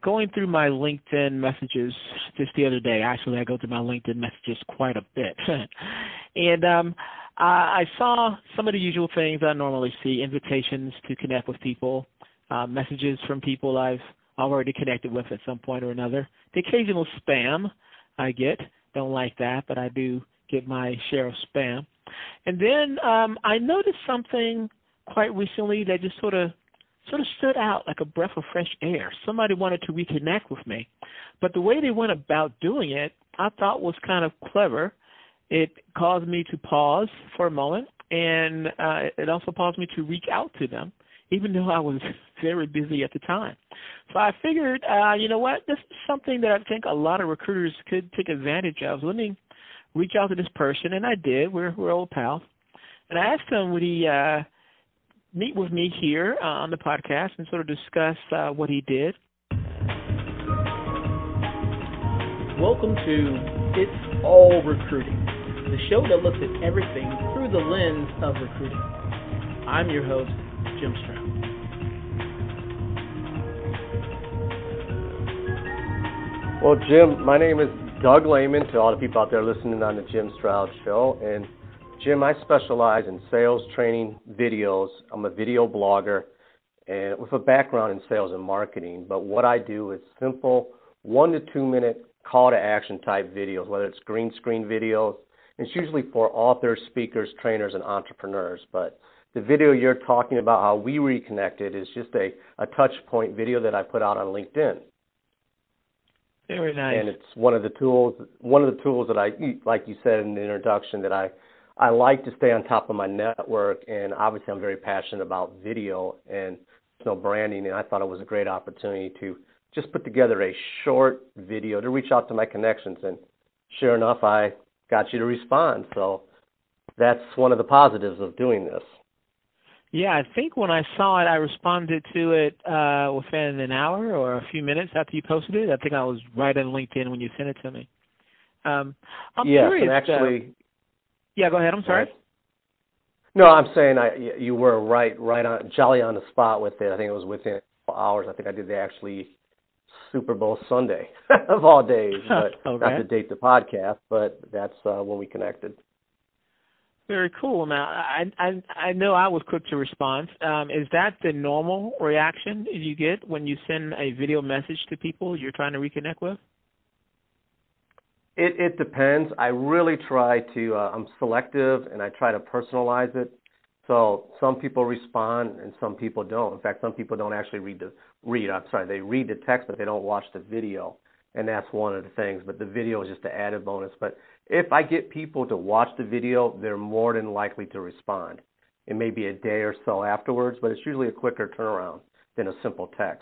going through my LinkedIn messages just the other day. Actually, I go through my LinkedIn messages quite a bit. And I saw some of the usual things I normally see: invitations to connect with people, messages from people I've already connected with at some point or another. The occasional spam I get. Don't like that, but I do get my share of spam. And then I noticed something quite recently that just sort of stood out like a breath of fresh air. Somebody wanted to reconnect with me, but the way they went about doing it, I thought was kind of clever. It caused me to pause for a moment, and it also caused me to reach out to them, even though I was very busy at the time. So I figured, you know what, this is something that I think a lot of recruiters could take advantage of. Let me reach out to this person, and I did. We're old pals. And I asked him, would he meet with me here on the podcast and sort of discuss what he did. Welcome to It's All Recruiting, the show that looks at everything through the lens of recruiting. I'm your host, Jim Stroud. Well, Jim, my name is Doug Lehman, to all the people out there listening on the Jim Stroud Show. And Jim, I specialize in sales training videos. I'm a video blogger and with a background in sales and marketing. But what I do is simple 1 to 2 minute call to action type videos, whether it's green screen videos. It's usually for authors, speakers, trainers, and entrepreneurs. But the video you're talking about, how we reconnected, is just a touch point video that I put out on LinkedIn. Very nice. And it's one of the tools that I, like you said in the introduction, that I like to stay on top of my network, and obviously I'm very passionate about video and branding, and I thought it was a great opportunity to just put together a short video to reach out to my connections, and sure enough, I got you to respond. So that's one of the positives of doing this. Yeah, I think when I saw it, I responded to it within an hour or a few minutes after you posted it. I think I was right on LinkedIn when you sent it to me. I'm curious. And actually, yeah, go ahead. I'm sorry. Right. No, I'm saying you were right on, jolly on the spot with it. I think it was within hours. I think I did actually Super Bowl Sunday of all days, but okay. Not to date the podcast, but that's when we connected. Very cool. Now, I know I was quick to respond. Is that the normal reaction you get when you send a video message to people you're trying to reconnect with? It depends. I really try to, I'm selective, and I try to personalize it. So some people respond and some people don't. In fact, some people don't actually they read the text, but they don't watch the video. And that's one of the things. But the video is just an added bonus. But if I get people to watch the video, they're more than likely to respond. It may be a day or so afterwards, but it's usually a quicker turnaround than a simple text.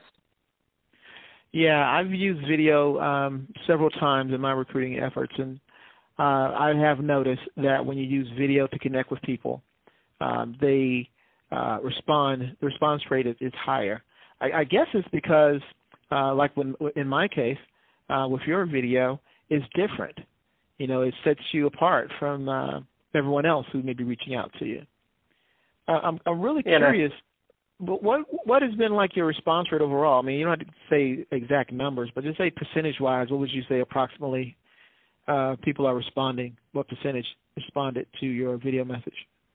Yeah, I've used video several times in my recruiting efforts, and I have noticed that when you use video to connect with people, they respond. The response rate is higher. I guess it's because, like in my case, with your video, it's different. You know, it sets you apart from everyone else who may be reaching out to you. I'm really curious. But what has been like your response rate overall? I mean, you don't have to say exact numbers, but just say percentage-wise, what would you say approximately people are responding? What percentage responded to your video message?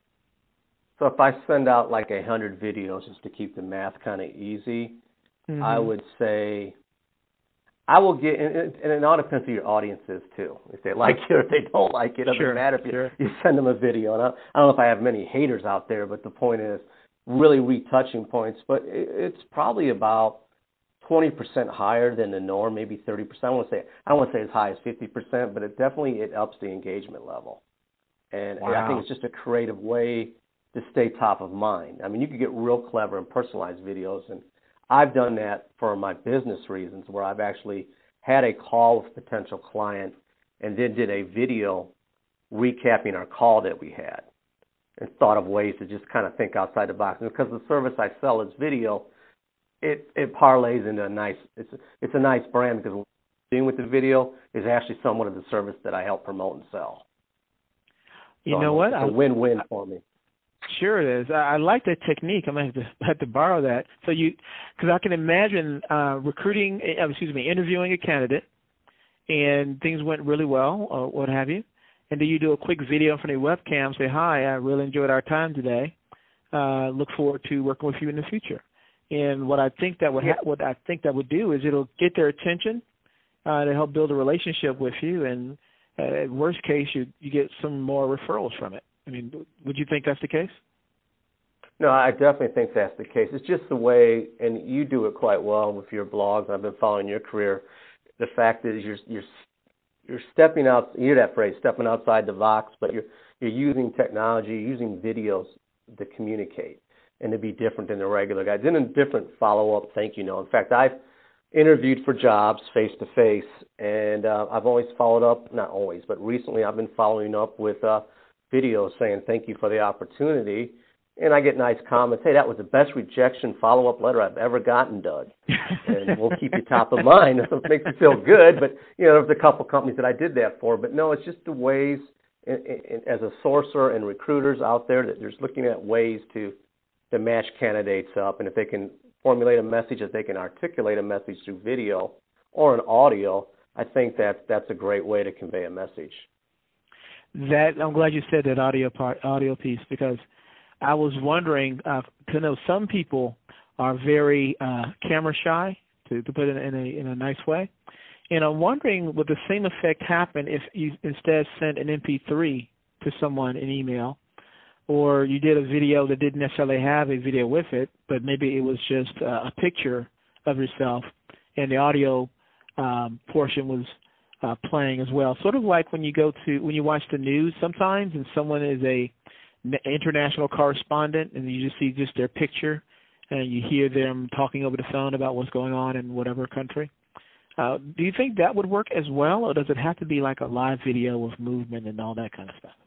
So if I send out like 100 videos, just to keep the math kind of easy, mm-hmm. I would say I will get, and it all depends who your audience is too. If they like it or if they don't like it, it doesn't matter if you send them a video. And I don't know if I have many haters out there, but the point is, really retouching points, but it's probably about 20% higher than the norm, maybe 30%. I don't want to say as high as 50%, but it ups the engagement level. And I think it's just a creative way to stay top of mind. I mean, you could get real clever and personalized videos, and I've done that for my business reasons, where I've actually had a call with a potential client and then did a video recapping our call that we had, and thought of ways to just kind of think outside the box. And because the service I sell is video, it parlays into it's a nice brand, because what I'm doing with the video is actually somewhat of the service that I help promote and sell. You know what? It's a win-win for me. Sure it is. I like that technique. I'm going to have to borrow that. So because I can imagine interviewing a candidate, and things went really well, or what have you, and then you do a quick video in front of your webcam, say, "Hi, I really enjoyed our time today. Look forward to working with you in the future." And what I think that would do is it'll get their attention to help build a relationship with you, and at worst case, you get some more referrals from it. I mean, would you think that's the case? No, I definitely think that's the case. It's just the way, and you do it quite well with your blogs. I've been following your career. The fact is, you're stepping out. You hear that phrase, stepping outside the box, but you're using technology, using videos to communicate and to be different than the regular guy. Then a different follow-up thank you note. In fact, I've interviewed for jobs face-to-face, and I've always followed up, not always, but recently I've been following up with videos saying thank you for the opportunity, and I get nice comments. Hey, that was the best rejection follow-up letter I've ever gotten, Doug, and we'll keep you top of mind. It makes me feel good, but there's a couple companies that I did that for, but no, it's just the ways, as a sourcer and recruiters out there, that they're looking at ways to match candidates up, and if they can formulate a message, if they can articulate a message through video or an audio, I think that's a great way to convey a message. I'm glad you said that audio piece, because I was wondering, to know some people are very camera shy, to put it in a nice way, and I'm wondering, would the same effect happen if you instead sent an MP3 to someone in email, or you did a video that didn't necessarily have a video with it, but maybe it was just a picture of yourself, and the audio portion was playing as well. Sort of like when you watch the news sometimes, and someone is a international correspondent, and you just see just their picture, and you hear them talking over the phone about what's going on in whatever country. Do you think that would work as well, or does it have to be like a live video with movement and all that kind of stuff?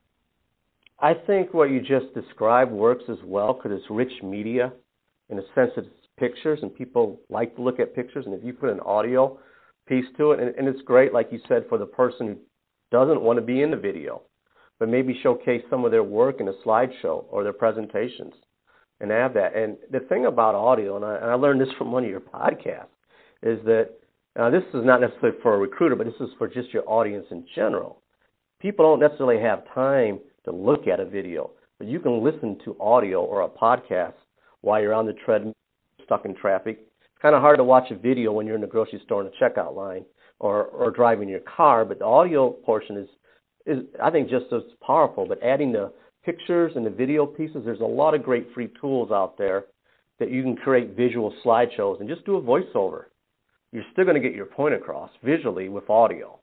I think what you just described works as well, because it's rich media in the sense that it's pictures, and people like to look at pictures, and if you put an audio piece to it, and it's great, like you said, for the person who doesn't want to be in the video, but maybe showcase some of their work in a slideshow or their presentations and have that. And the thing about audio, and I learned this from one of your podcasts, is that this is not necessarily for a recruiter, but this is for just your audience in general. People don't necessarily have time to look at a video, but you can listen to audio or a podcast while you're on the treadmill, stuck in traffic. It's kind of hard to watch a video when you're in the grocery store in the checkout line or driving your car, but the audio portion is I think just as powerful. But adding the pictures and the video pieces, there's a lot of great free tools out there that you can create visual slideshows and just do a voiceover. You're still going to get your point across visually with audio.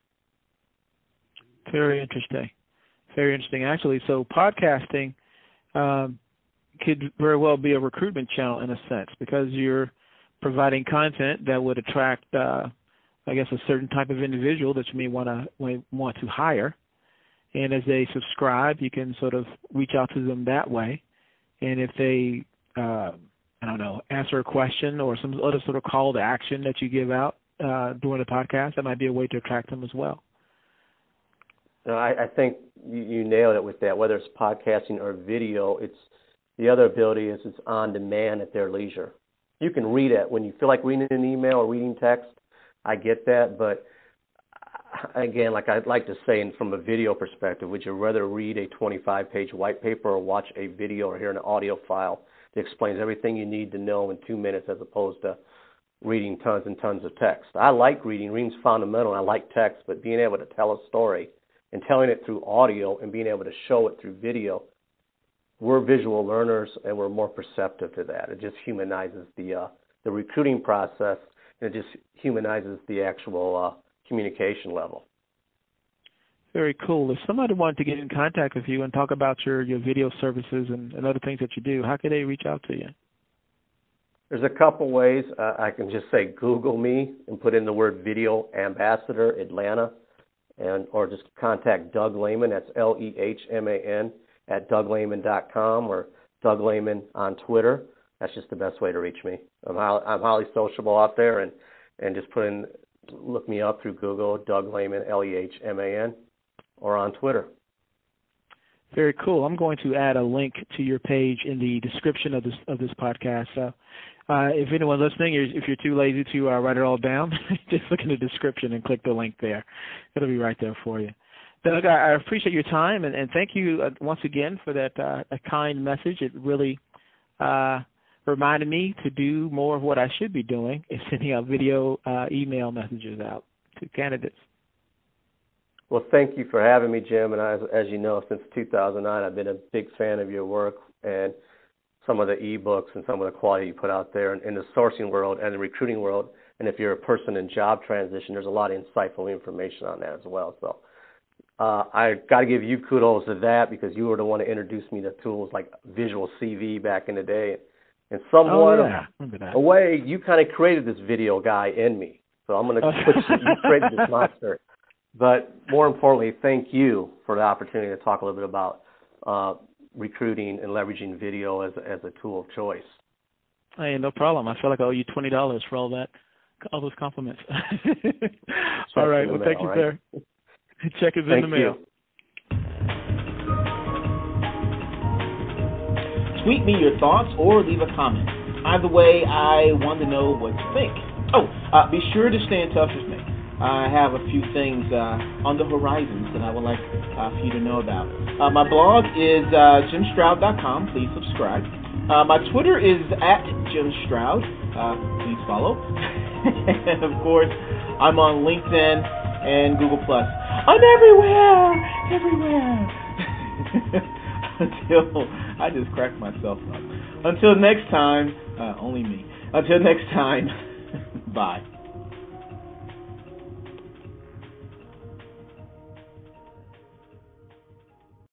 Very interesting. Very interesting, actually. So podcasting could very well be a recruitment channel in a sense, because you're providing content that would attract, a certain type of individual that you may want to hire. And as they subscribe, you can sort of reach out to them that way. And if they, answer a question or some other sort of call to action that you give out during the podcast, that might be a way to attract them as well. No, I think you nailed it with that. Whether it's podcasting or video, it's the other ability is it's on demand at their leisure. You can read it when you feel like reading an email or reading text. I get that, but again, like I'd like to say, from a video perspective, would you rather read a 25-page white paper or watch a video or hear an audio file that explains everything you need to know in 2 minutes, as opposed to reading tons and tons of text? I like reading. Reading's fundamental, and I like text, but being able to tell a story and telling it through audio and being able to show it through video, we're visual learners, and we're more perceptive to that. It just humanizes the recruiting process, and it just humanizes the actual communication level. Very cool. If somebody wanted to get in contact with you and talk about your video services and other things that you do, how could they reach out to you? There's a couple ways. I can just say Google me and put in the word Video Ambassador Atlanta, or just contact Doug Lehman. That's Lehman at DougLehman.com, or Doug Lehman on Twitter. That's just the best way to reach me. I'm highly sociable out there, and just look me up through Google, Doug Lehman, Lehman, or on Twitter. Very cool. I'm going to add a link to your page in the description of this podcast. So if anyone listening, if you're too lazy to write it all down, just look in the description and click the link there. It'll be right there for you. Doug, I appreciate your time, and thank you once again for that a kind message. It really reminded me to do more of what I should be doing, is sending out video email messages out to candidates. Well, thank you for having me, Jim. And as you know, since 2009, I've been a big fan of your work and some of the e-books and some of the quality you put out there in the sourcing world and the recruiting world. And if you're a person in job transition, there's a lot of insightful information on that as well. So I got to give you kudos to that, because you were the one to introduce me to tools like Visual CV back in the day. And somewhat a way, you kind of created this video guy in me. So I'm going to put you created this monster. But more importantly, thank you for the opportunity to talk a little bit about recruiting and leveraging video as a tool of choice. Hey, no problem. I feel like I owe you $20 for all those compliments. All right. Well, thank you, sir. Check is in the mail. Tweet me your thoughts or leave a comment. Either way, I want to know what you think. Be sure to stay in touch with me. I have a few things on the horizons that I would like for you to know about. My blog is jimstroud.com. Please subscribe. My Twitter is @JimStroud. Please follow. And, of course, I'm on LinkedIn and Google+. I'm everywhere. Until I just cracked myself up. Until next time, only me. Until next time, bye.